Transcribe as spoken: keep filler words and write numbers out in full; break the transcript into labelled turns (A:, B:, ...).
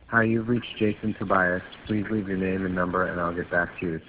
A: Hi, you've reached Jason Tobias. Please leave your name and number, and I'll get back to you.